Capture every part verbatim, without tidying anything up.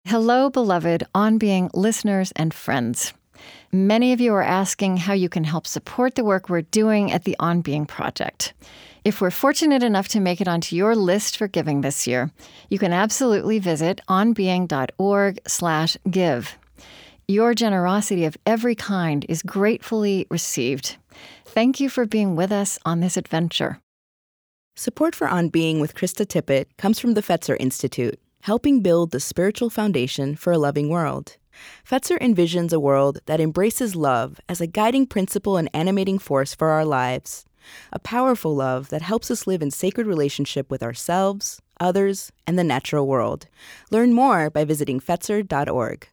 Hello, beloved On Being listeners and friends. Many of you are asking how you can help support the work we're doing at the On Being Project. If we're fortunate enough to make it onto your list for giving this year, you can absolutely visit onbeing.org slash give. Your generosity of every kind is gratefully received. Thank you for being with us on this adventure. Support for On Being with Krista Tippett comes from the Fetzer Institute, helping build the spiritual foundation for a loving world. Fetzer envisions a world that embraces love as a guiding principle and animating force for our lives. A powerful love that helps us live in sacred relationship with ourselves, others, and the natural world. Learn more by visiting fetzer dot org.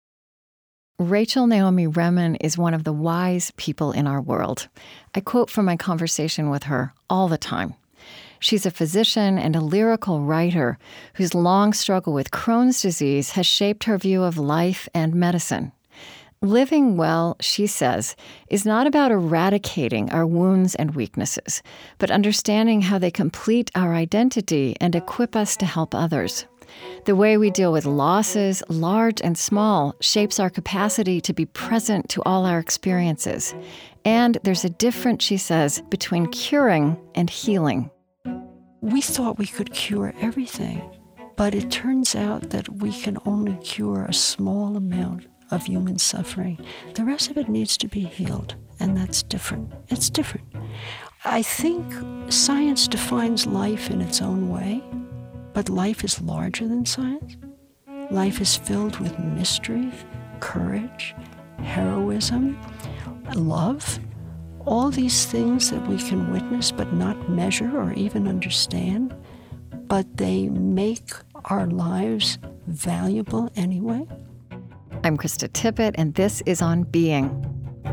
Rachel Naomi Remen is one of the wise people in our world. I quote from my conversation with her all the time. She's a physician and a lyrical writer whose long struggle with Crohn's disease has shaped her view of life and medicine. Living well, she says, is not about eradicating our wounds and weaknesses, but understanding how they complete our identity and equip us to help others. The way we deal with losses, large and small, shapes our capacity to be present to all our experiences. And there's a difference, she says, between curing and healing. We thought we could cure everything, but it turns out that we can only cure a small amount of human suffering. The rest of it needs to be healed, and that's different. It's different. I think science defines life in its own way, but life is larger than science. Life is filled with mystery, courage, heroism, love. All these things that we can witness but not measure or even understand, but they make our lives valuable anyway. I'm Krista Tippett, and this is On Being.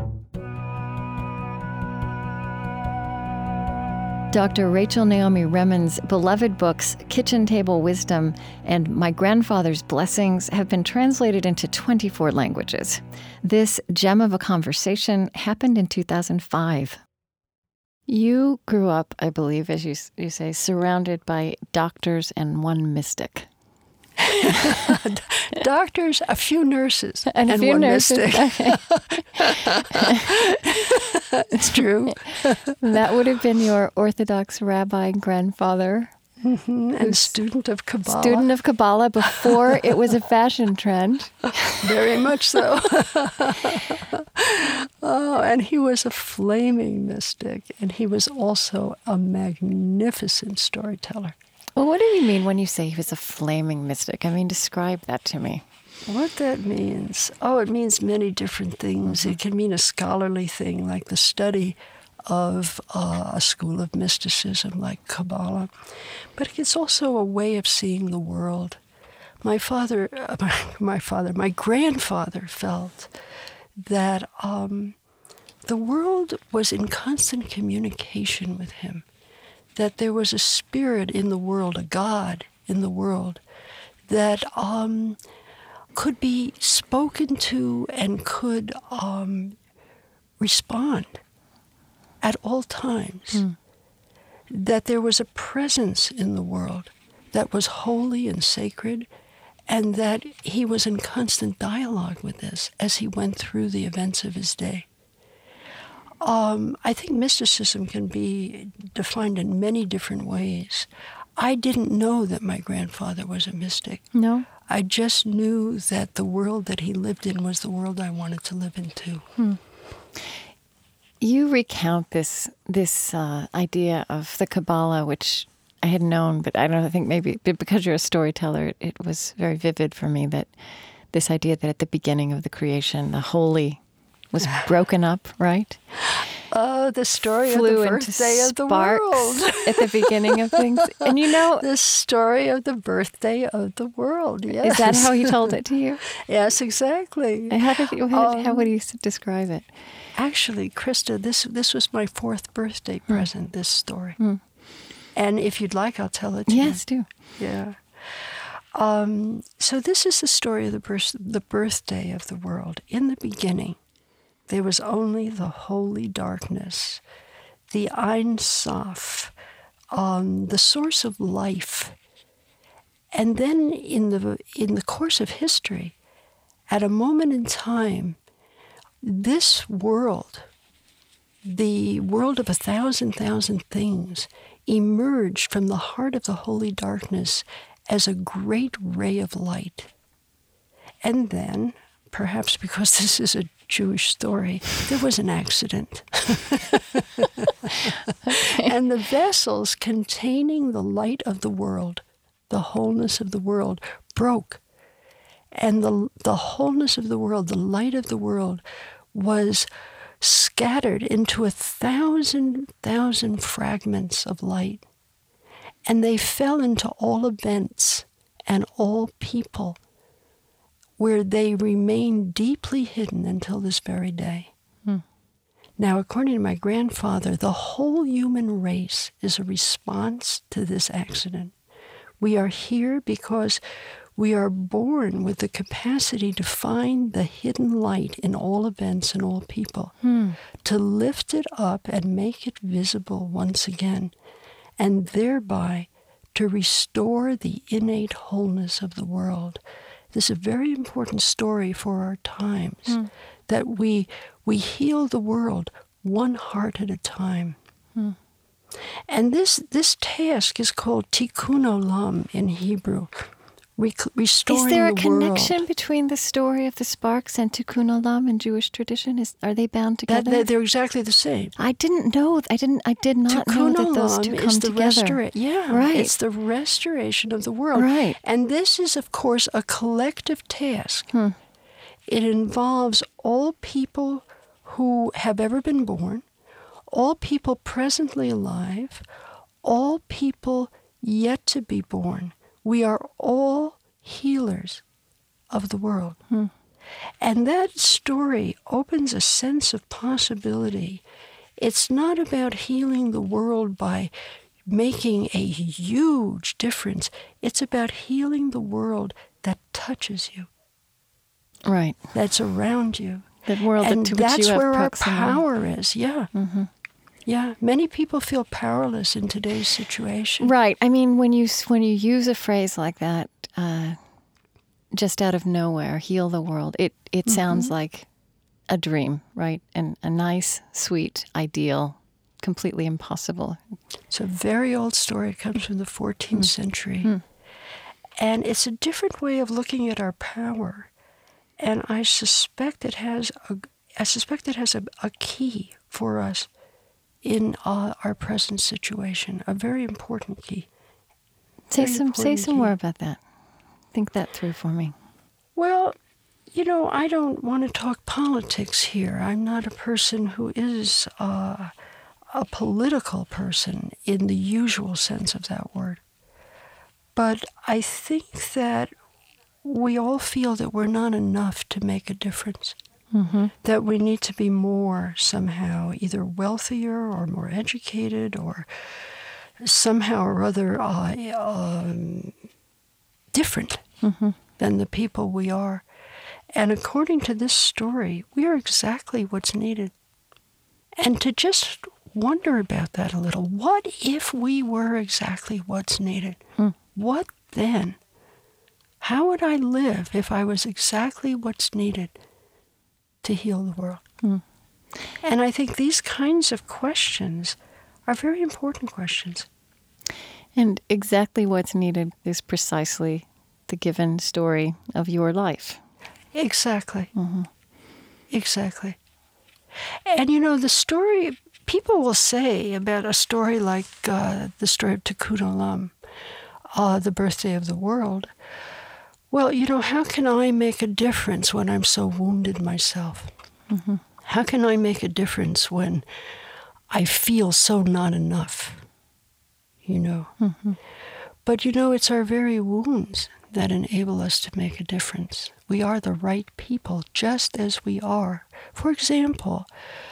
Doctor Rachel Naomi Remen's beloved books, Kitchen Table Wisdom and My Grandfather's Blessings, have been translated into twenty-four languages. This gem of a conversation happened in two thousand five. You grew up, I believe, as you, you say, surrounded by doctors and one mystic. Doctors, a few nurses, and, and a few one nurses. mystic. It's true. That would have been your Orthodox rabbi grandfather. Mm-hmm. And student of Kabbalah. Student of Kabbalah before it was a fashion trend. Very much so. Oh, and he was a flaming mystic, and he was also a magnificent storyteller. Well, what do you mean when you say he was a flaming mystic? I mean, describe that to me. What that means? Oh, it means many different things. Mm-hmm. It can mean a scholarly thing, like the study of uh, a school of mysticism, like Kabbalah. But it's also a way of seeing the world. My father, uh, my, my father, my grandfather felt that um, the world was in constant communication with him, that there was a spirit in the world, a God in the world, that um, could be spoken to and could um, respond at all times. Mm. That there was a presence in the world that was holy and sacred, and that he was in constant dialogue with this as he went through the events of his day. Um, I think mysticism can be defined in many different ways. I didn't know that my grandfather was a mystic. No. I just knew that the world that he lived in was the world I wanted to live in too. Hmm. You recount this this uh, idea of the Kabbalah, which I had known, but I don't know, I think maybe because you're a storyteller, it was very vivid for me that this idea that at the beginning of the creation, the holy was broken up, right? Oh, the story Flew of the birthday of the world. At the beginning of things. And you know... The story of the birthday of the world, yes. Is that how he told it to you? Yes, exactly. How, did you, how, um, how would you describe it? Actually, Krista, this this was my fourth birthday present, mm. this story. Mm. And if you'd like, I'll tell it to yes, you. Yes, do. Yeah. Um, so this is the story of the, birth, the birthday of the world. In the beginning, there was only the holy darkness, the Ein Sof, um, the source of life. And then in the in the course of history, at a moment in time, this world, the world of a thousand thousand things, emerged from the heart of the holy darkness as a great ray of light. And then, perhaps because this is a Jewish story, there was an accident. And the vessels containing the light of the world, the wholeness of the world, broke. And the, the wholeness of the world, the light of the world, was scattered into a thousand, thousand fragments of light. And they fell into all events and all people, where they remain deeply hidden until this very day. Hmm. Now, according to my grandfather, the whole human race is a response to this accident. We are here because we are born with the capacity to find the hidden light in all events and all people, hmm. to lift it up and make it visible once again, and thereby to restore the innate wholeness of the world. This is a very important story for our times, mm. that we we heal the world one heart at a time. Mm. And this this task is called tikkun olam in Hebrew, re- restoring the world. Is there a connection between the story of the sparks and tikkun olam in Jewish tradition? Is are they bound together? That, they're exactly the same. I didn't know. I didn't. I did not tikkun know that those two come is the together. Restora- yeah, right. It's the restoration of the world. Right. And this is, of course, a collective task. Hmm. It involves all people who have ever been born, all people presently alive, all people yet to be born. We are all healers of the world. Hmm. And that story opens a sense of possibility. It's not about healing the world by making a huge difference. It's about healing the world that touches you. Right. That's around you. That world and to which that's you have where proximity. Our power is, yeah. Mm-hmm. Yeah, many people feel powerless in today's situation. Right. I mean, when you when you use a phrase like that, uh, just out of nowhere, heal the world, it, it mm-hmm. sounds like a dream, right? And a nice, sweet ideal, completely impossible. It's a very old story. It comes from the fourteenth mm. century. Mm. And it's a different way of looking at our power. And I suspect it has a, I suspect it has a, a key for us in uh, our present situation, a very important key. Say very some say some key. more about that. Think that through for me. Well, you know, I don't want to talk politics here. I'm not a person who is uh, a political person in the usual sense of that word. But I think that we all feel that we're not enough to make a difference. Mm-hmm. That we need to be more somehow either wealthier or more educated or somehow or other uh, um, different mm-hmm. than the people we are. And according to this story, we are exactly what's needed. And to just wonder about that a little. What if we were exactly what's needed? Mm. What then? How would I live if I was exactly what's needed to heal the world? Mm. And I think these kinds of questions are very important questions. And exactly what's needed is precisely the given story of your life. Exactly. Mm-hmm. Exactly. And, you know, the story, people will say about a story like uh, the story of Tikkun Olam, uh, the birthday of the world, well, you know, how can I make a difference when I'm so wounded myself? Mm-hmm. How can I make a difference when I feel so not enough? You know? Mm-hmm. But, you know, it's our very wounds that enable us to make a difference. We are the right people, just as we are. For example,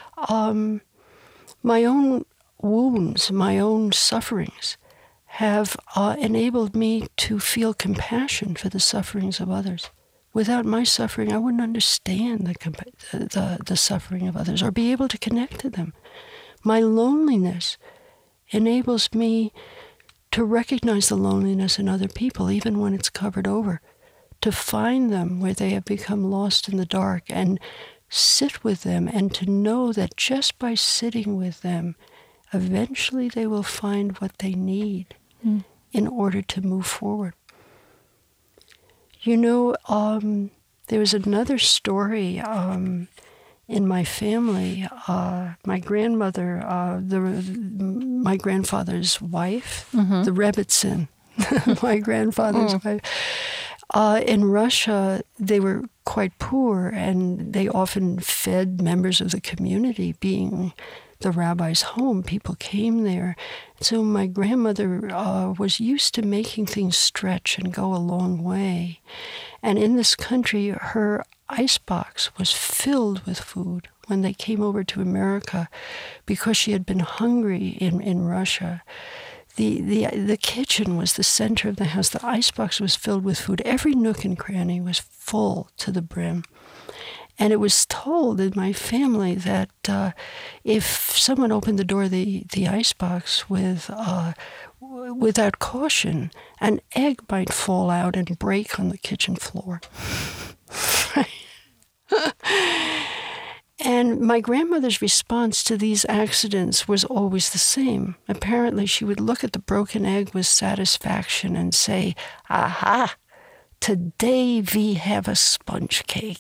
um, my own wounds, my own sufferings, have uh, enabled me to feel compassion for the sufferings of others. Without my suffering, I wouldn't understand the, compa- the, the suffering of others or be able to connect to them. My loneliness enables me to recognize the loneliness in other people, even when it's covered over, to find them where they have become lost in the dark and sit with them, and to know that just by sitting with them, eventually they will find what they need mm. in order to move forward. You know, um, there was another story um, in my family. Uh, my grandmother, uh, the my grandfather's wife, mm-hmm. the Rebbitzin, my grandfather's mm. wife. Uh, in Russia, they were quite poor, and they often fed members of the community, being the rabbi's home. People came there. So my grandmother uh, was used to making things stretch and go a long way. And in this country, her icebox was filled with food when they came over to America, because she had been hungry in, in Russia. The, the the kitchen was the center of the house. The icebox was filled with food. Every nook and cranny was full to the brim. And it was told in my family that uh, if someone opened the door of the, the icebox with, uh, w- without caution, an egg might fall out and break on the kitchen floor. And my grandmother's response to these accidents was always the same. Apparently, she would look at the broken egg with satisfaction and say, "Aha, today we have a sponge cake."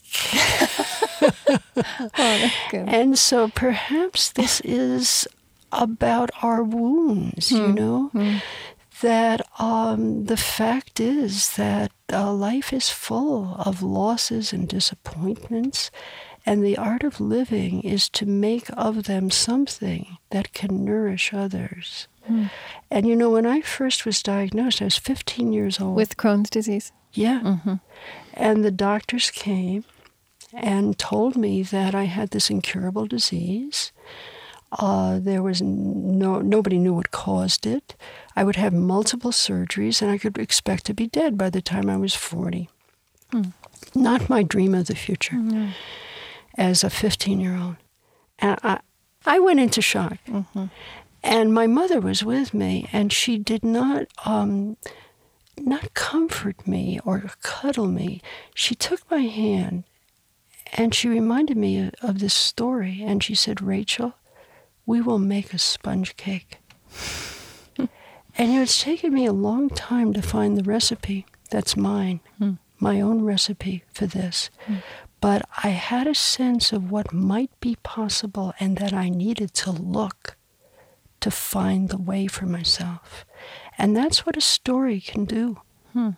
Oh, that's good. And so perhaps this is about our wounds, you know, mm. that um, the fact is that uh, life is full of losses and disappointments. And the art of living is to make of them something that can nourish others. Mm. And, you know, when I first was diagnosed, I was fifteen years old. With Crohn's disease? Yeah. Mm-hmm. And the doctors came and told me that I had this incurable disease. Uh, there was no, nobody knew what caused it. I would have multiple surgeries, and I could expect to be dead by the time I was forty. Mm. Not my dream of the future. Mm-hmm. As a fifteen-year-old. And I, I went into shock. Mm-hmm. And my mother was with me, and she did not um, not comfort me or cuddle me. She took my hand, and she reminded me of, of this story. And she said, "Rachel, we will make a sponge cake." And you know, it's taken me a long time to find the recipe that's mine, mm. my own recipe for this. Mm. But I had a sense of what might be possible, and that I needed to look to find the way for myself. And that's what a story can do. Hmm.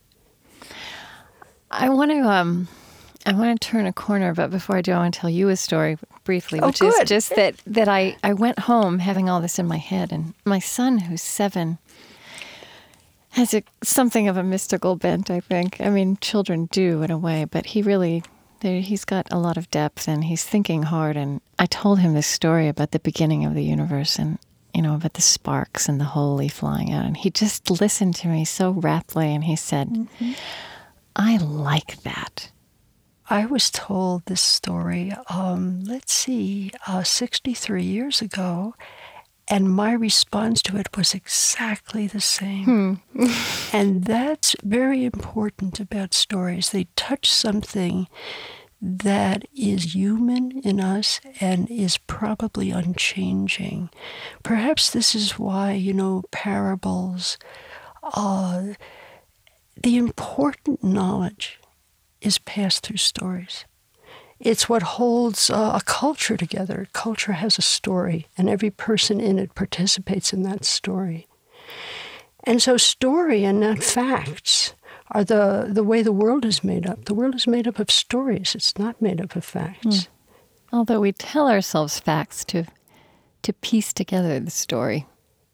I want to um, I want to turn a corner, but before I do, I want to tell you a story briefly, oh, which good. is just that, that I, I went home having all this in my head, and my son, who's seven, has a, something of a mystical bent, I think. I mean, children do in a way, but he really... He's got a lot of depth, and he's thinking hard. And I told him this story about the beginning of the universe, and, you know, about the sparks and the holy flying out. And he just listened to me so raptly, and he said, mm-hmm. "I like that." I was told this story, um, let's see, uh, sixty-three years ago, and my response to it was exactly the same. Hmm. And that's very important about stories. They touch something that is human in us and is probably unchanging. Perhaps this is why, you know, parables, uh, the important knowledge is passed through stories. It's what holds uh, a culture together. Culture has a story, and every person in it participates in that story. And so story and not facts are the, the way the world is made up. The world is made up of stories. It's not made up of facts. Mm. Although we tell ourselves facts to to piece together the story.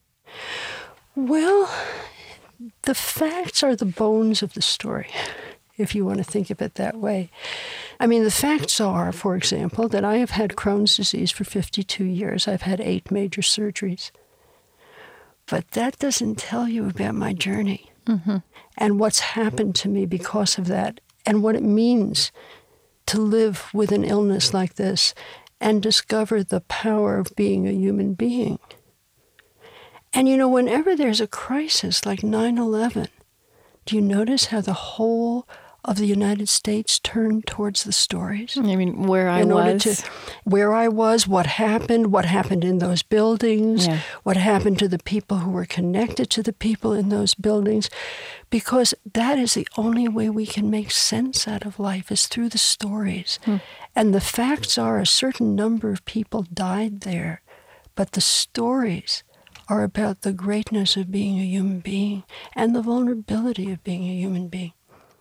Well, the facts are the bones of the story, if you want to think of it that way. I mean, the facts are, for example, that I have had Crohn's disease for fifty-two years. I've had eight major surgeries. But that doesn't tell you about my journey mm-hmm. and what's happened to me because of that, and what it means to live with an illness like this and discover the power of being a human being. And you know, whenever there's a crisis like nine eleven, do you notice how the whole of the United States turned towards the stories? I mean, where I in order was. To, where I was, what happened, what happened in those buildings, Yeah. what happened to the people who were connected to the people in those buildings. Because that is the only way we can make sense out of life, is through the stories. Hmm. And the facts are a certain number of people died there, but the stories are about the greatness of being a human being and the vulnerability of being a human being.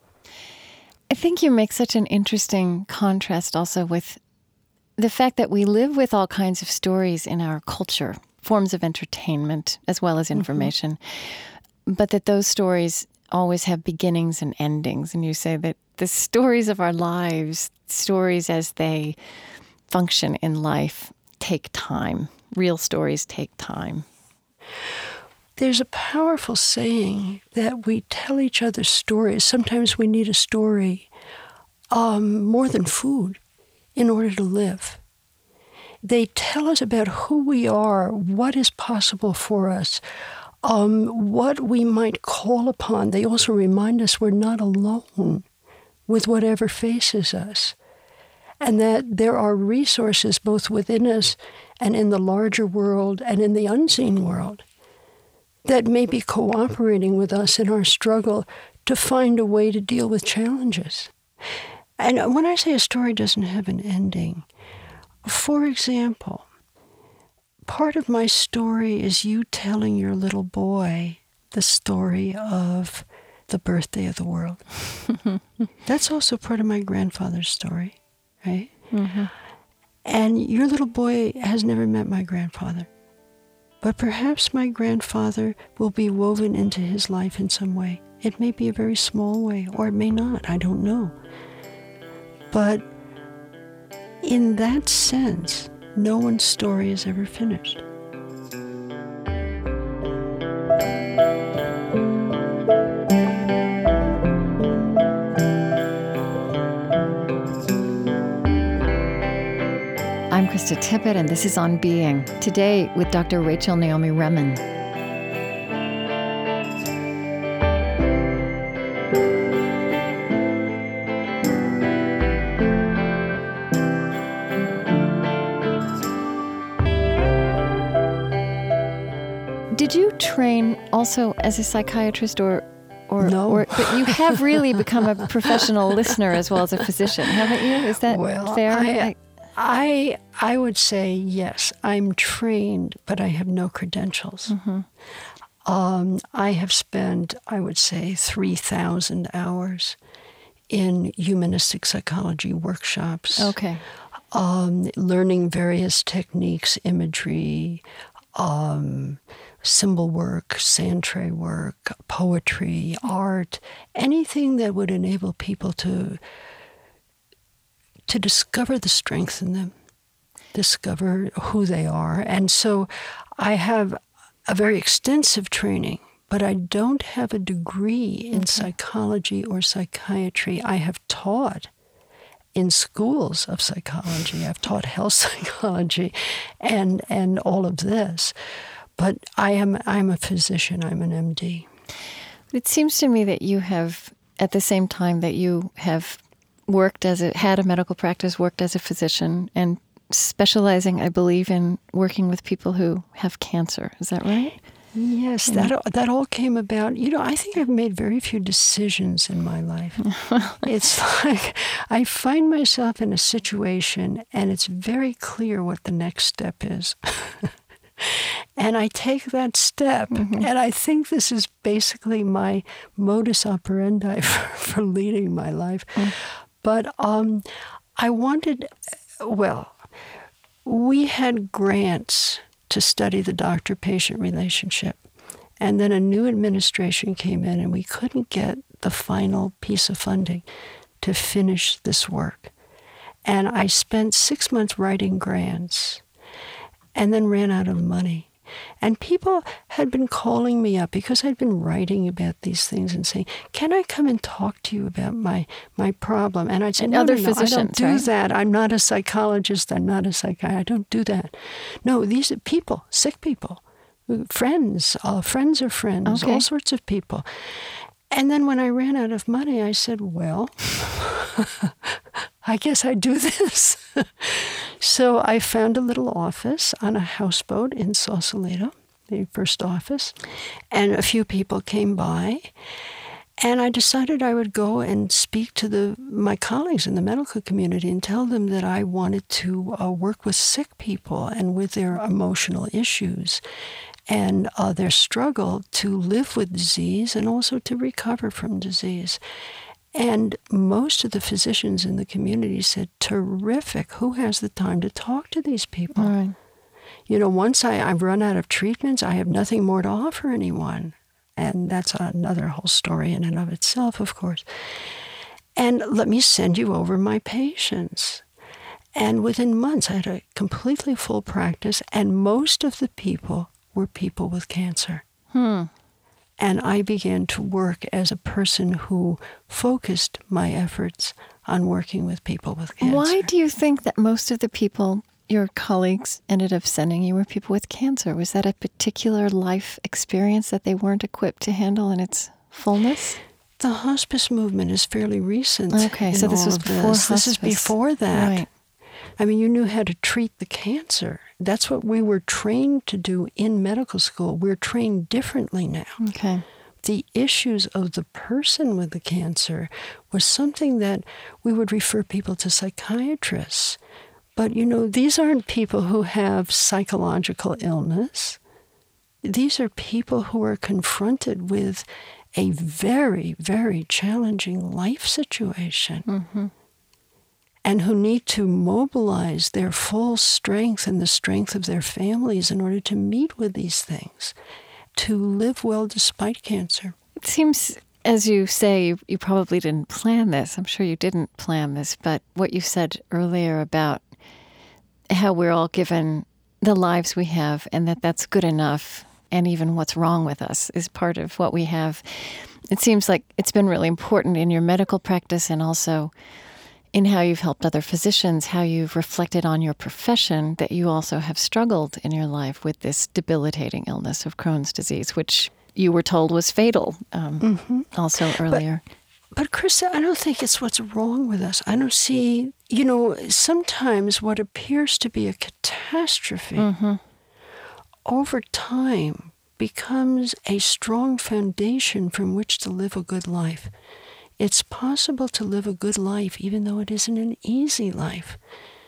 I think you make such an interesting contrast also with the fact that we live with all kinds of stories in our culture, forms of entertainment as well as information, mm-hmm. but that those stories always have beginnings and endings. And you say that the stories of our lives, stories as they function in life, take time. Real stories take time. There's a powerful saying that we tell each other stories. Sometimes we need a story um, more than food in order to live. They tell us about who we are, what is possible for us, um, what we might call upon. They also remind us we're not alone with whatever faces us, and that there are resources both within us and in the larger world and in the unseen world that may be cooperating with us in our struggle to find a way to deal with challenges. And when I say a story doesn't have an ending, for example, part of my story is you telling your little boy the story of the birthday of the world. That's also part of my grandfather's story, right? Mm-hmm. And your little boy has never met my grandfather. But perhaps my grandfather will be woven into his life in some way. It may be a very small way, or it may not. I don't know. But in that sense, no one's story is ever finished. I'm Krista Tippett, and this is On Being. Today with Doctor Rachel Naomi Remen. Did you train also as a psychiatrist, or, or no? Or, but you have really become a professional listener as well as a physician, haven't you? Is that well, fair? I, I, I I would say yes. I'm trained, but I have no credentials. Mm-hmm. Um, I have spent, I would say, three thousand hours in humanistic psychology workshops. Okay. Um, learning various techniques, imagery, um, symbol work, sand tray work, poetry, art, anything that would enable people to to discover the strength in them, discover who they are. And so I have a very extensive training, but I don't have a degree in okay. psychology or psychiatry. I have taught in schools of psychology. I've taught health psychology and and all of this. But I am I'm a physician. I'm an M D. It seems to me that you have, at the same time that you have worked as a, had a medical practice, worked as a physician, and specializing, I believe, in working with people who have cancer. Is that right? Yes, yeah. that that all came about. You know, I think I've made very few decisions in my life. It's like I find myself in a situation, and it's very clear what the next step is. And I take that step, mm-hmm. and I think this is basically my modus operandi for, for leading my life. Mm. But um, I wanted, well, we had grants to study the doctor-patient relationship. And then a new administration came in, and we couldn't get the final piece of funding to finish this work. And I spent six months writing grants and then ran out of money. And people had been calling me up because I'd been writing about these things and saying, can I come and talk to you about my my problem? And I'd say, and no, other no, no, physicians, I don't do right? that. I'm not a psychologist. I'm not a psychiatrist. I don't do that. No, these are people, sick people, friends, uh, friends of friends, Okay. all sorts of people. And then when I ran out of money, I said, well, I guess I do this. So I found a little office on a houseboat in Sausalito, the first office, and a few people came by. And I decided I would go and speak to the my colleagues in the medical community and tell them that I wanted to uh, work with sick people and with their emotional issues and uh, their struggle to live with disease and also to recover from disease. And most of the physicians in the community said, terrific, who has the time to talk to these people? All right. You know, once I, I've run out of treatments, I have nothing more to offer anyone. And that's another whole story in and of itself, of course. And let me send you over my patients. And within months, I had a completely full practice, and most of the people were people with cancer. Hmm. And I began to work as a person who focused my efforts on working with people with cancer. Why do you think that most of the people your colleagues ended up sending you were people with cancer? Was that a particular life experience that they weren't equipped to handle in its fullness? The hospice movement is fairly recent. Okay, so this all was of before this. This is hospice. before that. Right. I mean, you knew how to treat the cancer. That's what we were trained to do in medical school. We're trained differently now. Okay. The issues of the person with the cancer was something that we would refer people to psychiatrists. But, you know, these aren't people who have psychological illness. These are people who are confronted with a very, very challenging life situation. Mm-hmm. And who need to mobilize their full strength and the strength of their families in order to meet with these things, to live well despite cancer. It seems, as you say, you, you probably didn't plan this. I'm sure you didn't plan this, but what you said earlier about how we're all given the lives we have and that that's good enough, and even what's wrong with us is part of what we have. It seems like it's been really important in your medical practice and also in how you've helped other physicians, how you've reflected on your profession, that you also have struggled in your life with this debilitating illness of Crohn's disease, which you were told was fatal um, Mm-hmm. also earlier. But, Krista, I don't think it's what's wrong with us. I don't see, you know, sometimes what appears to be a catastrophe Mm-hmm. over time becomes a strong foundation from which to live a good life. It's possible to live a good life even though it isn't an easy life.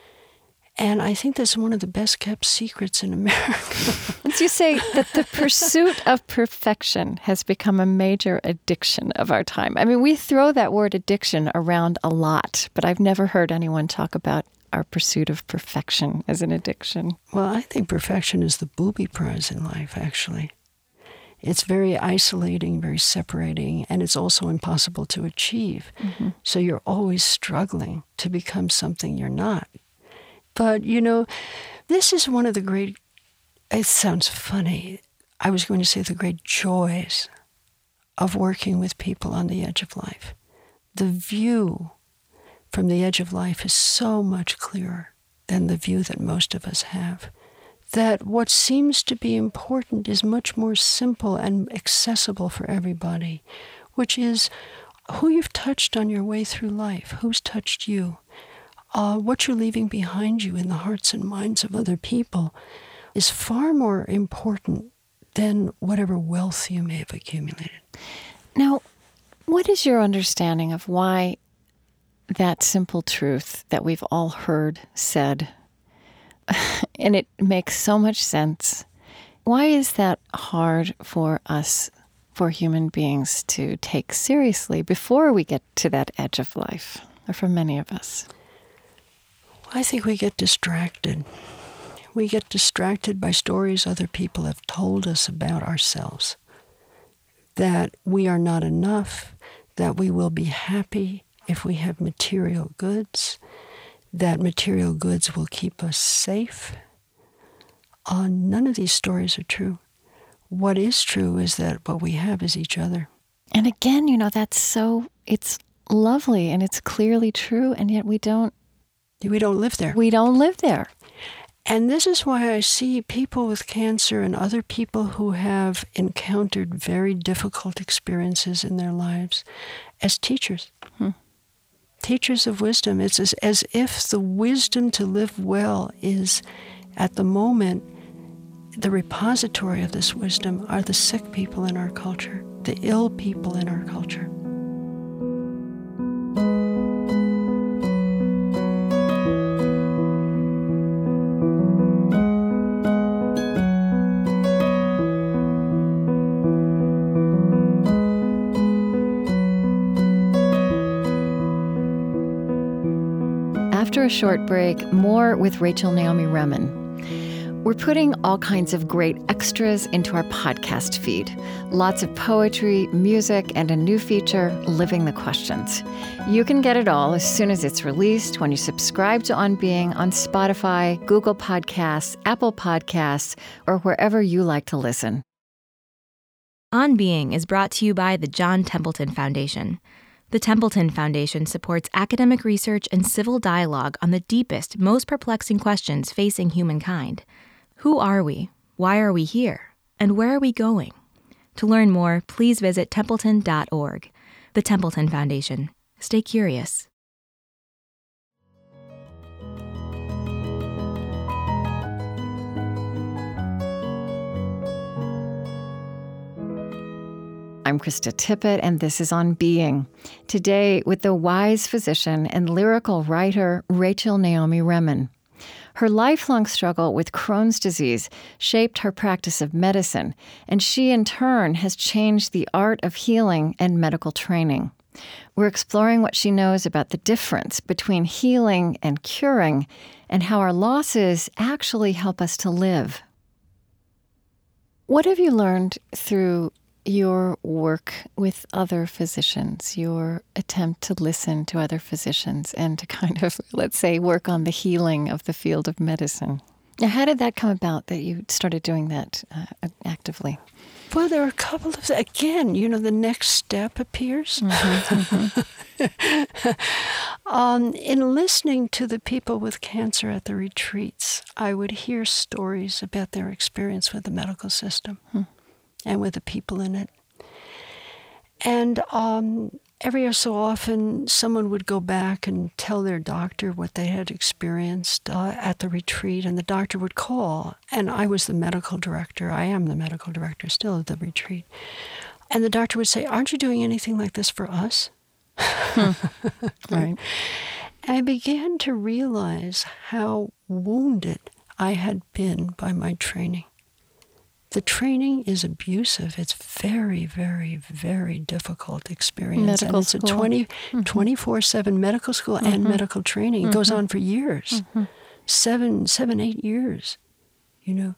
And I think that's one of the best kept secrets in America. As you say, that the pursuit of perfection has become a major addiction of our time. I mean, we throw that word addiction around a lot, but I've never heard anyone talk about our pursuit of perfection as an addiction. Well, I think perfection is the booby prize in life, actually. It's very isolating, very separating, and it's also impossible to achieve. Mm-hmm. So you're always struggling to become something you're not. But, you know, this is one of the great, it sounds funny, I was going to say the great joys of working with people on the edge of life. The view from the edge of life is so much clearer than the view that most of us have. That what seems to be important is much more simple and accessible for everybody, which is who you've touched on your way through life, who's touched you, uh, what you're leaving behind you in the hearts and minds of other people is far more important than whatever wealth you may have accumulated. Now, what is your understanding of why that simple truth that we've all heard said, and it makes so much sense, why is that hard for us, for human beings, to take seriously before we get to that edge of life, or for many of us? I think we get distracted. We get distracted by stories other people have told us about ourselves. That we are not enough, that we will be happy if we have material goods, that material goods will keep us safe. Uh, none of these stories are true. What is true is that what we have is each other. And again, you know, that's so, it's lovely and it's clearly true, and yet we don't We don't live there. We don't live there. And this is why I see people with cancer and other people who have encountered very difficult experiences in their lives as teachers. Hmm. Teachers of wisdom. It's as, as if the wisdom to live well is, at the moment, the repository of this wisdom are the sick people in our culture, the ill people in our culture. After a short break, more with Rachel Naomi Remen. We're putting all kinds of great extras into our podcast feed. Lots of poetry, music, and a new feature, Living the Questions. You can get it all as soon as it's released when you subscribe to On Being on Spotify, Google Podcasts, Apple Podcasts, or wherever you like to listen. On Being is brought to you by the John Templeton Foundation. The Templeton Foundation supports academic research and civil dialogue on the deepest, most perplexing questions facing humankind. Who are we? Why are we here? And where are we going? To learn more, please visit templeton dot org. The Templeton Foundation. Stay curious. I'm Krista Tippett, and this is On Being. Today, with the wise physician and lyrical writer Rachel Naomi Remen. Her lifelong struggle with Crohn's disease shaped her practice of medicine, and she, in turn, has changed the art of healing and medical training. We're exploring what she knows about the difference between healing and curing, and how our losses actually help us to live. What have you learned through your work with other physicians, your attempt to listen to other physicians and to kind of, let's say, work on the healing of the field of medicine? Now, how did that come about that you started doing that uh, actively? Well, there are a couple of, again, you know, the next step appears. Mm-hmm, mm-hmm. um, in listening to the people with cancer at the retreats, I would hear stories about their experience with the medical system. Hmm. And with the people in it. And um, every so often, someone would go back and tell their doctor what they had experienced uh, at the retreat, and the doctor would call. And I was the medical director. I am the medical director still of the retreat. And the doctor would say, "Aren't you doing anything like this for us?" Hmm. Right. And I began to realize how wounded I had been by my training. The training is abusive. It's very, very, very difficult experience. Medical and it's school. a twenty, mm-hmm. twenty-four seven medical school mm-hmm. and medical training. It mm-hmm. goes on for years, mm-hmm. seven, seven, eight years, you know.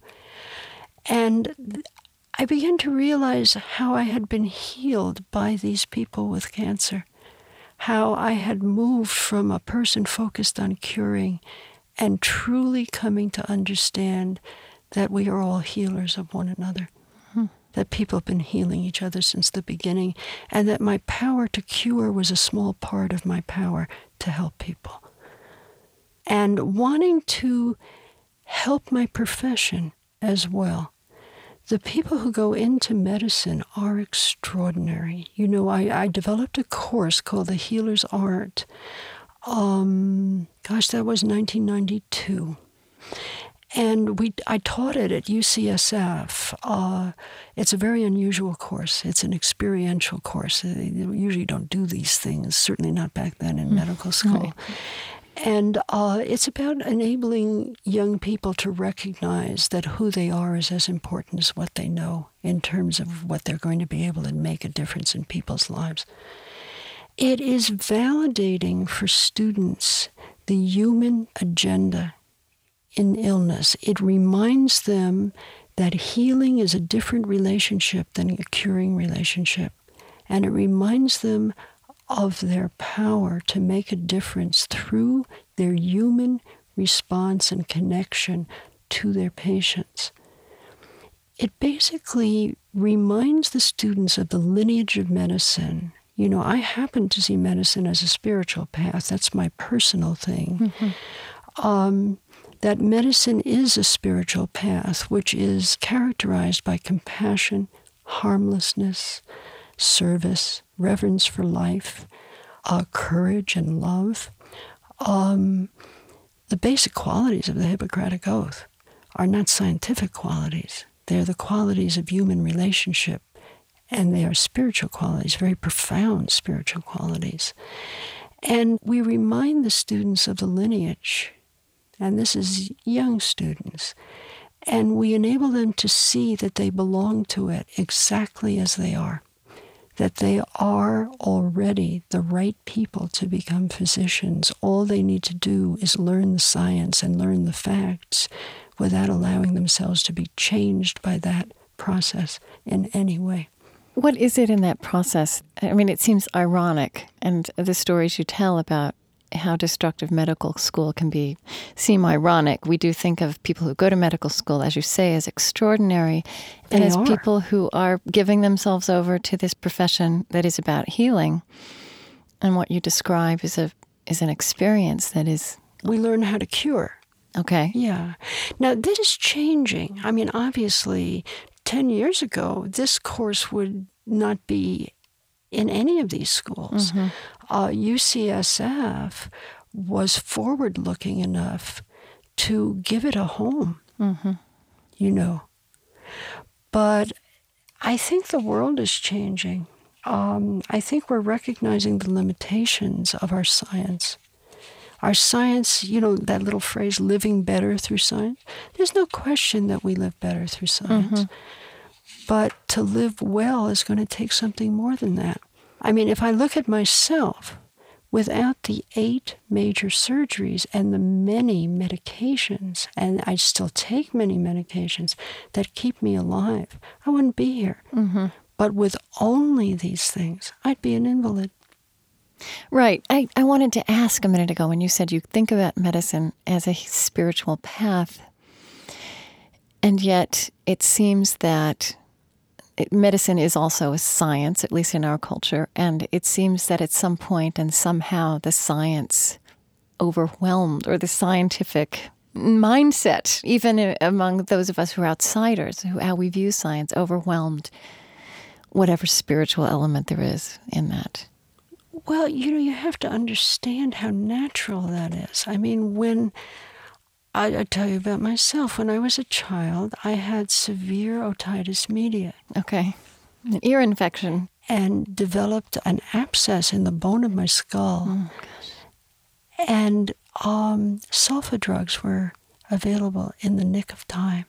And th- I began to realize how I had been healed by these people with cancer, how I had moved from a person focused on curing and truly coming to understand that we are all healers of one another, hmm. that people have been healing each other since the beginning, and that my power to cure was a small part of my power to help people. And wanting to help my profession as well. The people who go into medicine are extraordinary. You know, I, I developed a course called The Healer's Art. Um, gosh, that was nineteen ninety-two. And we, I taught it at U C S F. Uh, it's a very unusual course. It's an experiential course. They usually don't do these things, certainly not back then in mm. medical school. Right. And uh, it's about enabling young people to recognize that who they are is as important as what they know in terms of what they're going to be able to make a difference in people's lives. It is validating for students the human agenda in illness. It reminds them that healing is a different relationship than a curing relationship. And it reminds them of their power to make a difference through their human response and connection to their patients. It basically reminds the students of the lineage of medicine. You know, I happen to see medicine as a spiritual path. That's my personal thing. Mm-hmm. Um, that medicine is a spiritual path, which is characterized by compassion, harmlessness, service, reverence for life, uh, courage and love. Um, the basic qualities of the Hippocratic Oath are not scientific qualities. They're the qualities of human relationship, and they are spiritual qualities, very profound spiritual qualities. And we remind the students of the lineage, and this is young students, and we enable them to see that they belong to it exactly as they are, that they are already the right people to become physicians. All they need to do is learn the science and learn the facts without allowing themselves to be changed by that process in any way. What is it in that process? I mean, it seems ironic, and the stories you tell about how destructive medical school can be seem ironic. We do think of people who go to medical school, as you say, as extraordinary, and They as are. people who are giving themselves over to this profession that is about healing. And what you describe is a is an experience that is We learn how to cure. okay. Yeah. Now, this is changing. I mean, obviously, ten years ago, this course would not be in any of these schools. Mm-hmm. Uh, U C S F was forward-looking enough to give it a home, Mm-hmm. you know. But I think the world is changing. Um, I think we're recognizing the limitations of our science. Our science, you know, that little phrase, living better through science, there's no question that we live better through science. Mm-hmm. But to live well is going to take something more than that. I mean, if I look at myself, without the eight major surgeries and the many medications, and I still take many medications that keep me alive, I wouldn't be here. Mm-hmm. But with only these things, I'd be an invalid. Right. I, I wanted to ask a minute ago when you said you think about medicine as a spiritual path, and yet it seems that it, medicine is also a science, at least in our culture, and it seems that at some point and somehow the science overwhelmed, or the scientific mindset, even among those of us who are outsiders, who how we view science, overwhelmed whatever spiritual element there is in that. Well, you know, you have to understand how natural that is. I mean, when, I, I tell you about myself, when I was a child, I had severe otitis media Okay. An ear infection. and developed an abscess in the bone of my skull. Oh, gosh. And um, sulfa drugs were available in the nick of time.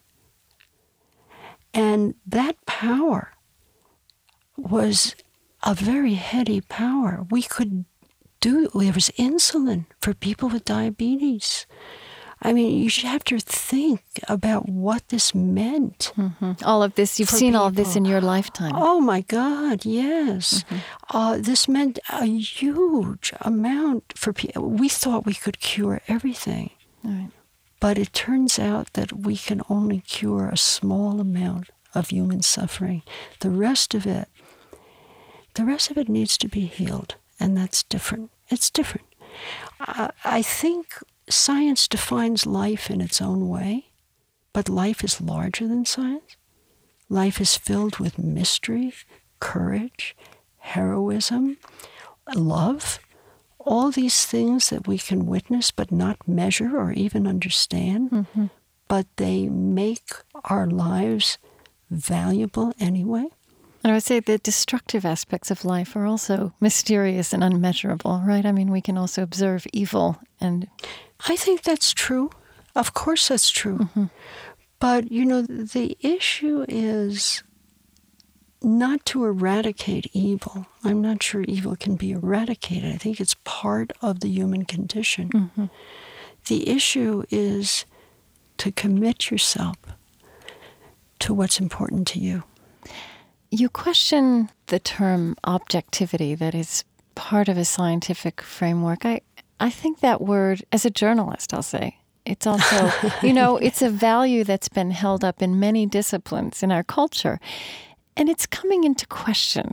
And that power was a very heady power. We could do, there was insulin for people with diabetes. I mean, you should have to think about what this meant. Mm-hmm. All of this, you've For seen all of this people. in your lifetime. Oh my God, yes. Mm-hmm. Uh, this meant a huge amount for people. We thought we could cure everything. All right. But it turns out that we can only cure a small amount of human suffering. The rest of it, the rest of it needs to be healed, and that's different. It's different. Uh, I think science defines life in its own way, but life is larger than science. Life is filled with mystery, courage, heroism, love, all these things that we can witness but not measure or even understand, Mm-hmm. but they make our lives valuable anyway. And I would say the destructive aspects of life are also mysterious and unmeasurable, right? I mean, we can also observe evil and... I think that's true. Of course that's true. Mm-hmm. But, you know, the issue is not to eradicate evil. I'm not sure evil can be eradicated. I think it's part of the human condition. Mm-hmm. The issue is to commit yourself to what's important to you. You question the term objectivity that is part of a scientific framework. I, I think that word, as a journalist, I'll say, it's also, you know, it's a value that's been held up in many disciplines in our culture. And it's coming into question.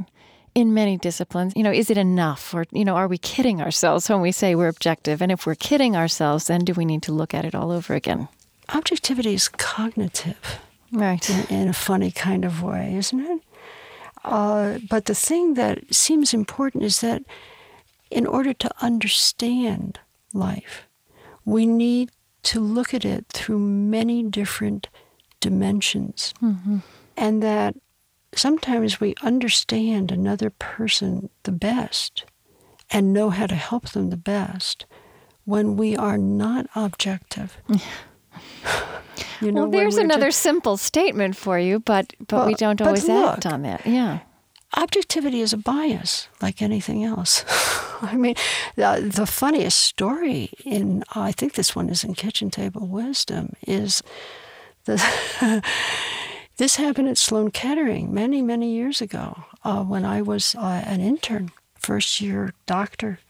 in many disciplines. You know, is it enough? Or, you know, are we kidding ourselves when we say we're objective? And if we're kidding ourselves, then do we need to look at it all over again? Objectivity is cognitive. Right. In, in a funny kind of way, isn't it? Uh, but the thing that seems important is that in order to understand life, we need to look at it through many different dimensions. Mm-hmm. And that sometimes we understand another person the best and know how to help them the best when we are not objective. You know, well, there's another just, simple statement for you, but but well, we don't always look, act on that. Yeah. Objectivity is a bias, like anything else. I mean, the, the funniest story in, I think this one is in Kitchen Table Wisdom, is the, this happened at Sloan Kettering many, many years ago uh, when I was uh, an intern, first year doctor.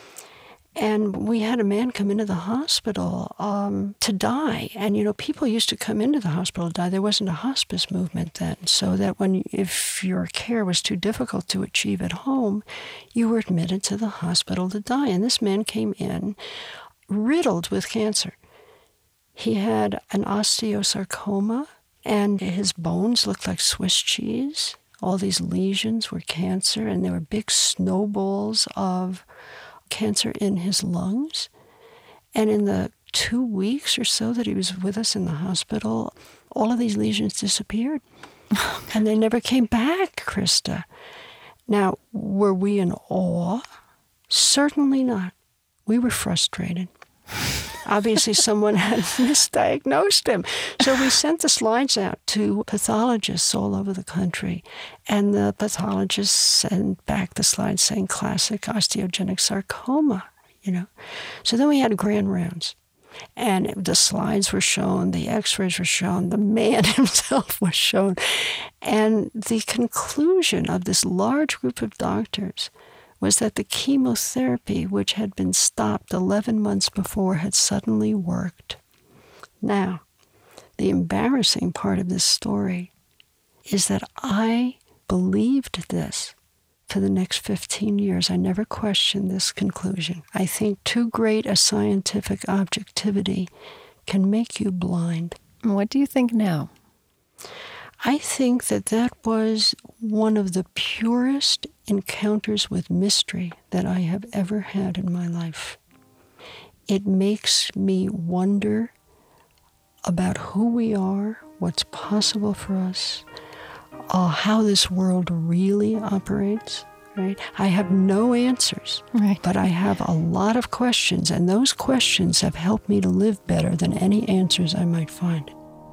And we had a man come into the hospital um, to die. And, you know, people used to come into the hospital to die. There wasn't a hospice movement then. So that when, if your care was too difficult to achieve at home, you were admitted to the hospital to die. And this man came in riddled with cancer. He had an osteosarcoma, and his bones looked like Swiss cheese. All these lesions were cancer, and there were big snowballs of cancer in his lungs. And in the two weeks or so that he was with us in the hospital, all of these lesions disappeared. And they never came back, Krista. Now, were we in awe? Certainly not. We were frustrated. Obviously, someone had misdiagnosed him. So we sent the slides out to pathologists all over the country. And the pathologists sent back the slides saying classic osteogenic sarcoma, you know. So then we had grand rounds. And the slides were shown, the x-rays were shown, the man himself was shown. And the conclusion of this large group of doctors was that the chemotherapy, which had been stopped eleven months before, had suddenly worked. Now, the embarrassing part of this story is that I believed this for the next fifteen years. I never questioned this conclusion. I think too great a scientific objectivity can make you blind. What do you think now? I think that that was one of the purest encounters with mystery that I have ever had in my life. It makes me wonder about who we are, what's possible for us, uh, how this world really operates. Right? I have no answers, right. But I have a lot of questions, and those questions have helped me to live better than any answers I might find.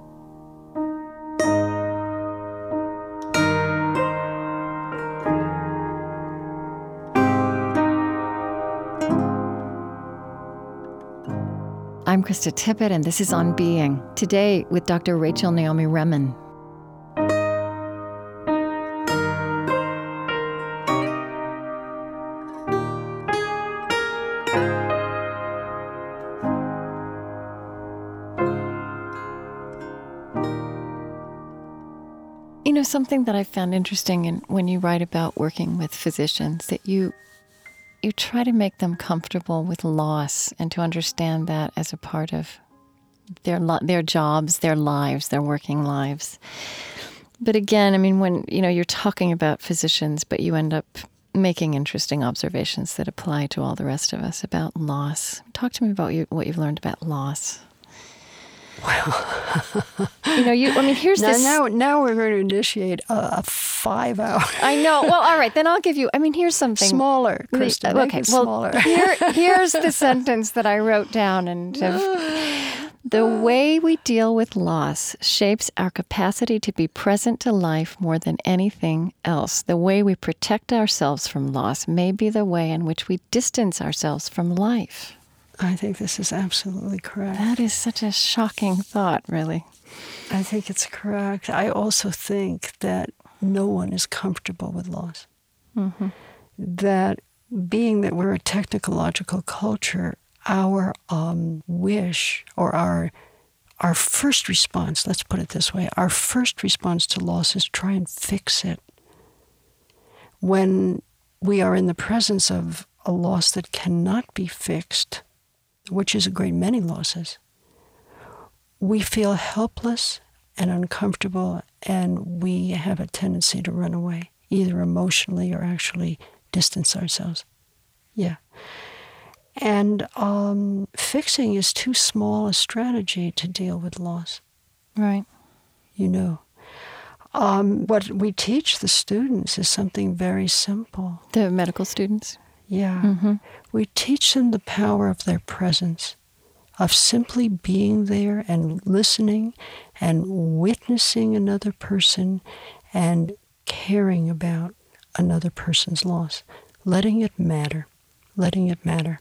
I'm Krista Tippett, and this is On Being. Today with Doctor Rachel Naomi Remen. You know, something that I found interesting in when you write about working with physicians, that you you try to make them comfortable with loss and to understand that as a part of their their jobs, their lives, their working lives. But again, I mean, when, you know, you're talking about physicians, but you end up making interesting observations that apply to all the rest of us about loss. Talk to me about you, what you've learned about loss. Well, you know, you. I mean, here's now, this. Now, now we're going to initiate a, a five-hour. I know. Well, all right. Then I'll give you. I mean, here's something smaller, Krista. The, make okay. it Well, smaller. here, here's the sentence that I wrote down, and uh, the way we deal with loss shapes our capacity to be present to life more than anything else. The way we protect ourselves from loss may be the way in which we distance ourselves from life. I think this is absolutely correct. That is such a shocking thought, really. I think it's correct. I also think that no one is comfortable with loss. Mm-hmm. That being that we're a technological culture, our um, wish or our our first response, let's put it this way, our first response to loss is try and fix it. when we are in the presence of a loss that cannot be fixed, which is a great many losses, we feel helpless and uncomfortable, and we have a tendency to run away, either emotionally or actually distance ourselves. Yeah. And um, fixing is too small a strategy to deal with loss. Right. You know. Um, what we teach the students is something very simple. The medical students? Yeah. Mm-hmm. We teach them the power of their presence, of simply being there and listening and witnessing another person and caring about another person's loss, letting it matter, letting it matter.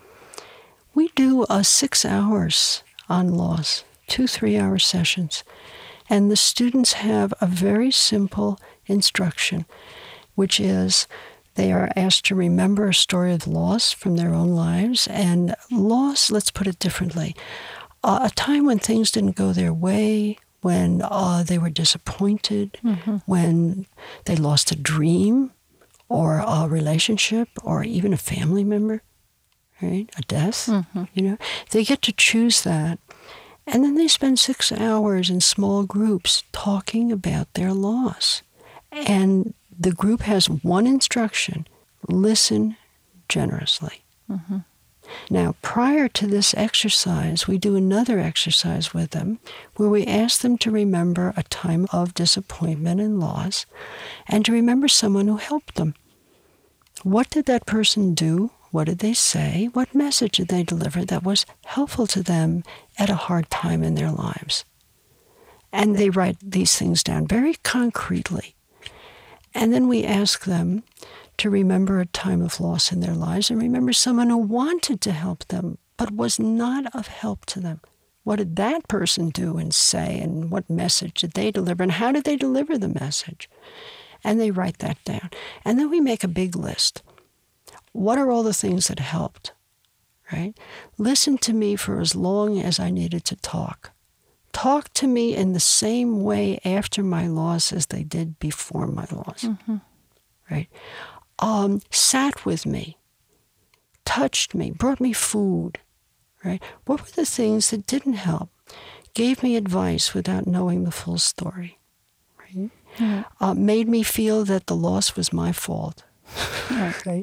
We do uh, six hours on loss, two three-hour sessions, and the students have a very simple instruction, which is they are asked to remember a story of loss from their own lives. And loss, let's put it differently, uh, a time when things didn't go their way, when uh, they were disappointed, mm-hmm. when they lost a dream or a relationship or even a family member, right? A death, mm-hmm. you know. They get to choose that. And then they spend six hours in small groups talking about their loss. And the group has one instruction: listen generously. Mm-hmm. Now, prior to this exercise, we do another exercise with them where we ask them to remember a time of disappointment and loss and to remember someone who helped them. What did that person do? What did they say? What message did they deliver that was helpful to them at a hard time in their lives? And they write these things down very concretely. And then we ask them to remember a time of loss in their lives and remember someone who wanted to help them but was not of help to them. What did that person do and say, and what message did they deliver, and how did they deliver the message? And they write that down. And then we make a big list. What are all the things that helped, right? Listen to me for as long as I needed to talk. Talk to me in the same way after my loss as they did before my loss, mm-hmm. right? Um, sat with me, touched me, brought me food, right? What were the things that didn't help? Gave me advice without knowing the full story, right? Mm-hmm. Uh, made me feel that the loss was my fault. Okay.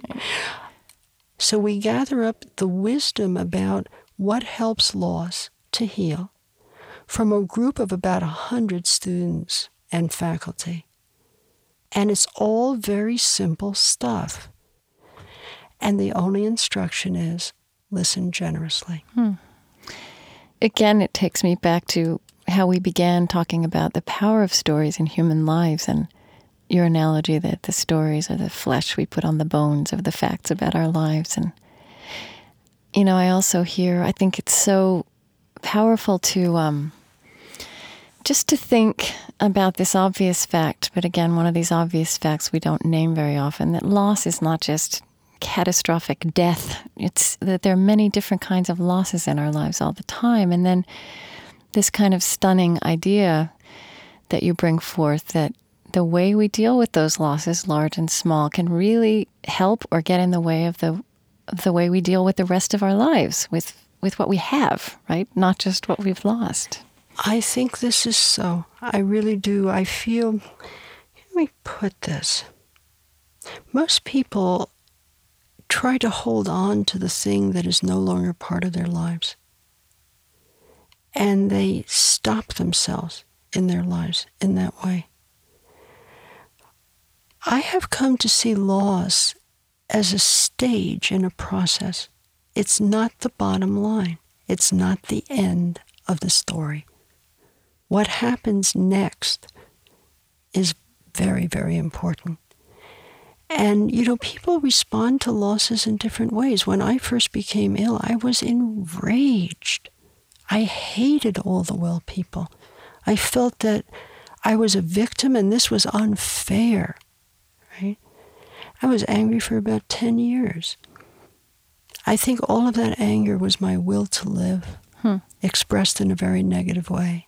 So we gather up the wisdom about what helps loss to heal from a group of about a hundred students and faculty. And it's all very simple stuff. And the only instruction is listen generously. Hmm. Again, it takes me back to how we began talking about the power of stories in human lives, and your analogy that the stories are the flesh we put on the bones of the facts about our lives. And, you know, I also hear, I think it's so powerful to um, just to think about this obvious fact, but again, one of these obvious facts we don't name very often, that loss is not just catastrophic death. It's that there are many different kinds of losses in our lives all the time. And then this kind of stunning idea that you bring forth that the way we deal with those losses, large and small, can really help or get in the way of the of the way we deal with the rest of our lives, with, with what we have, right? Not just what we've lost. I think this is so. I really do. I feel, let me put this. Most people try to hold on to the thing that is no longer part of their lives. And they stop themselves in their lives in that way. I have come to see loss as a stage in a process. It's not the bottom line. It's not the end of the story. What happens next is very, very important. And, you know, people respond to losses in different ways. When I first became ill, I was enraged. I hated all the well people. I felt that I was a victim and this was unfair. Right? I was angry for about ten years. I think all of that anger was my will to live, hmm. expressed in a very negative way.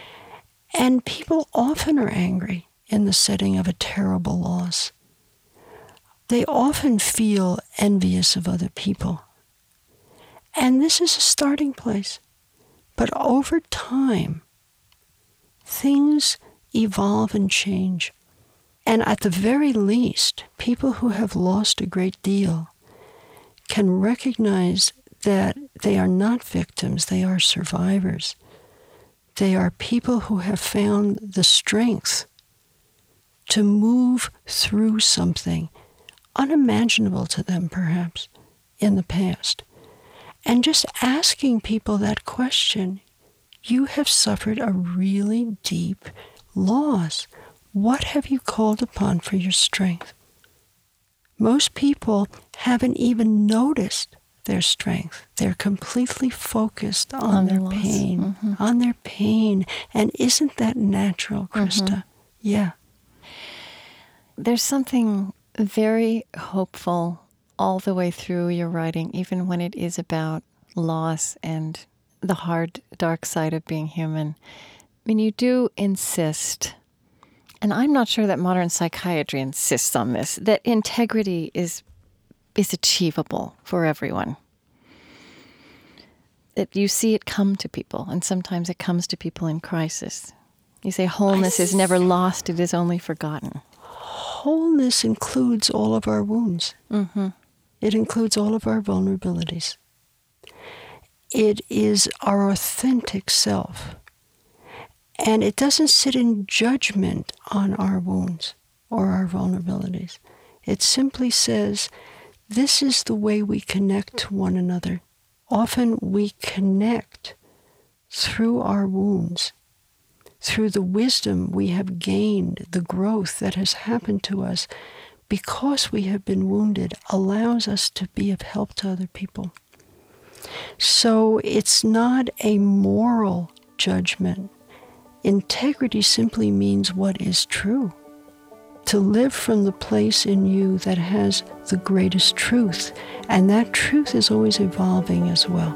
And people often are angry in the setting of a terrible loss. they often feel envious of other people. And this is a starting place. But over time, things evolve and change. And at the very least, people who have lost a great deal can recognize that they are not victims, they are survivors. They are people who have found the strength to move through something unimaginable to them, perhaps, in the past. And just asking people that question, you have suffered a really deep loss. What have you called upon for your strength? Most people haven't even noticed their strength. They're completely focused on, on their pain, mm-hmm. on their pain. And isn't that natural, Krista? Mm-hmm. Yeah. There's something very hopeful all the way through your writing, even when it is about loss and the hard, dark side of being human. I mean, you do insist, and I'm not sure that modern psychiatry insists on this, that integrity is is achievable for everyone. That you see it come to people, and sometimes it comes to people in crisis. You say wholeness is never lost, it is only forgotten. Wholeness includes all of our wounds. Mm-hmm. It includes all of our vulnerabilities. It is our authentic self. And it doesn't sit in judgment on our wounds or our vulnerabilities. It simply says, this is the way we connect to one another. Often we connect through our wounds, through the wisdom we have gained, the growth that has happened to us because we have been wounded allows us to be of help to other people. So it's not a moral judgment. Integrity simply means what is true. To live from the place in you that has the greatest truth. And that truth is always evolving as well.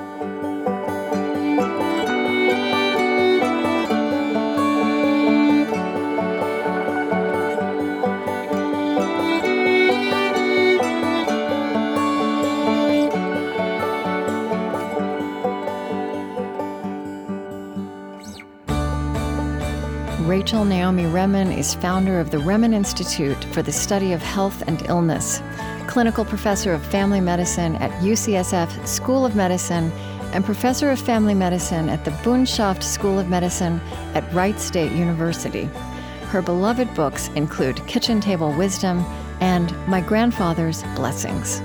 Rachel Naomi Remen is founder of the Remen Institute for the Study of Health and Illness, clinical professor of family medicine at U C S F School of Medicine, and professor of family medicine at the Boonshaft School of Medicine at Wright State University. Her beloved books include Kitchen Table Wisdom and My Grandfather's Blessings.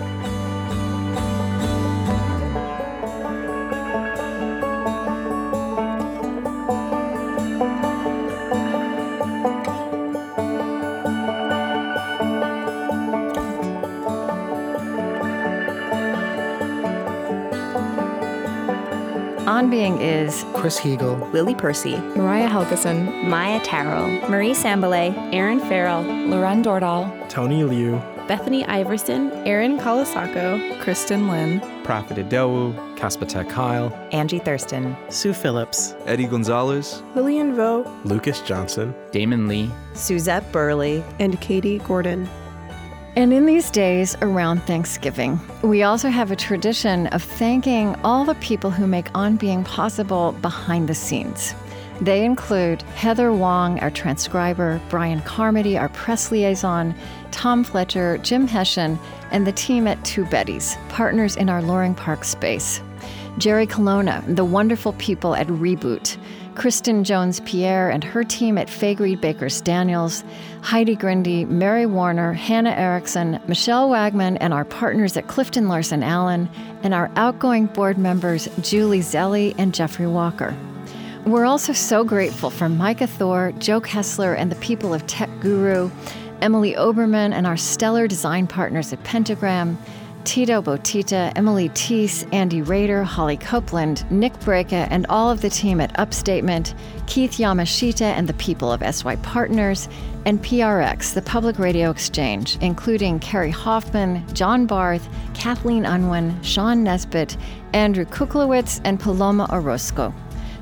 On Being is Chris Heagle, Lily Percy, Mariah Helgeson, Maya Terrell, Marie Sambalay, Aaron Farrell, Loren Dordahl, Tony Liu, Bethany Iverson, Erin Kalasako, Kristen Lynn, Prophet Adewu, Kaspatek Kyle, Angie Thurston, Sue Phillips, Eddie Gonzalez, Lillian Vo, Lucas Johnson, Damon Lee, Suzette Burley, and Katie Gordon. And in these days around Thanksgiving, we also have a tradition of thanking all the people who make On Being possible behind the scenes. They include Heather Wong, our transcriber, Brian Carmody, our press liaison, Tom Fletcher, Jim Hessian, and the team at Two Bettys, partners in our Loring Park space. Jerry Colonna, the wonderful people at Reboot, Kristen Jones-Pierre and her team at Faegre Bakers Daniels, Heidi Grindy, Mary Warner, Hannah Erickson, Michelle Wagman, and our partners at Clifton Larson Allen, and our outgoing board members Julie Zelli and Jeffrey Walker. We're also so grateful for Micah Thor, Joe Kessler, and the people of Tech Guru, Emily Oberman, and our stellar design partners at Pentagram, Tito Botita, Emily Teese, Andy Rader, Holly Copeland, Nick Breka, and all of the team at Upstatement, Keith Yamashita and the people of S Y Partners, and P R X, the Public Radio Exchange, including Carrie Hoffman, John Barth, Kathleen Unwin, Sean Nesbitt, Andrew Kuklowitz, and Paloma Orozco.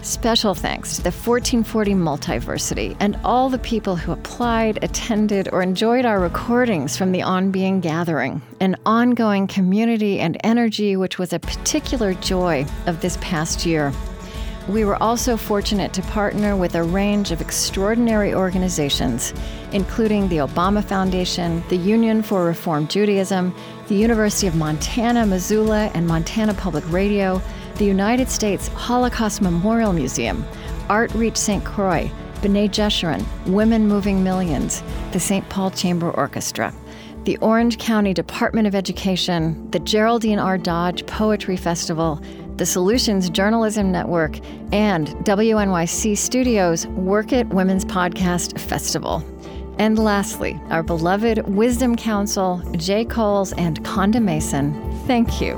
Special thanks to the fourteen forty Multiversity and all the people who applied, attended, or enjoyed our recordings from the On Being Gathering, an ongoing community and energy which was a particular joy of this past year. We were also fortunate to partner with a range of extraordinary organizations, including the Obama Foundation, the Union for Reform Judaism, the University of Montana, Missoula, and Montana Public Radio, the United States Holocaust Memorial Museum, Art Reach Saint Croix, B'nai Jeshurun, Women Moving Millions, the Saint Paul Chamber Orchestra, the Orange County Department of Education, the Geraldine R. Dodge Poetry Festival, the Solutions Journalism Network, and W N Y C Studios' Work It Women's Podcast Festival. And lastly, our beloved Wisdom Council, J. Coles and Conda Mason, thank you.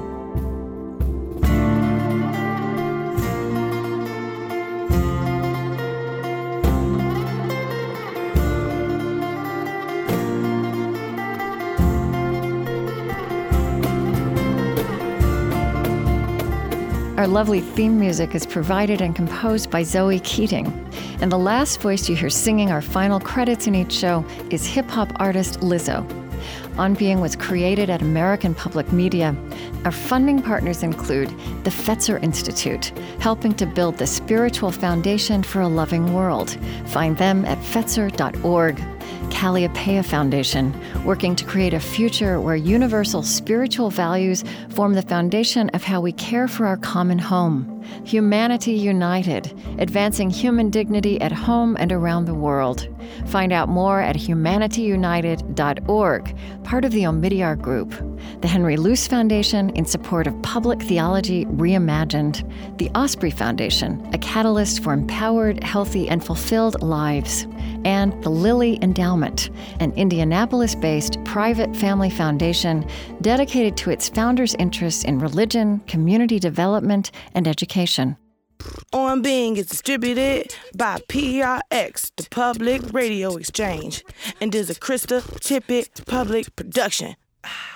Our lovely theme music is provided and composed by Zoe Keating. And the last voice you hear singing our final credits in each show is hip-hop artist Lizzo. On Being was created at American Public Media. Our funding partners include the Fetzer Institute, helping to build the spiritual foundation for a loving world. Find them at fetzer dot org. Calliopeia Foundation, working to create a future where universal spiritual values form the foundation of how we care for our common home. Humanity United, advancing human dignity at home and around the world. Find out more at humanity united dot org, part of the Omidyar Group. The Henry Luce Foundation, in support of public theology reimagined. The Osprey Foundation, a catalyst for empowered, healthy, and fulfilled lives. And the Lilly Endowment, an Indianapolis-based private family foundation dedicated to its founders' interests in religion, community development, and education. On Being is distributed by P R X, the Public Radio Exchange, and is a Krista Tippett public production.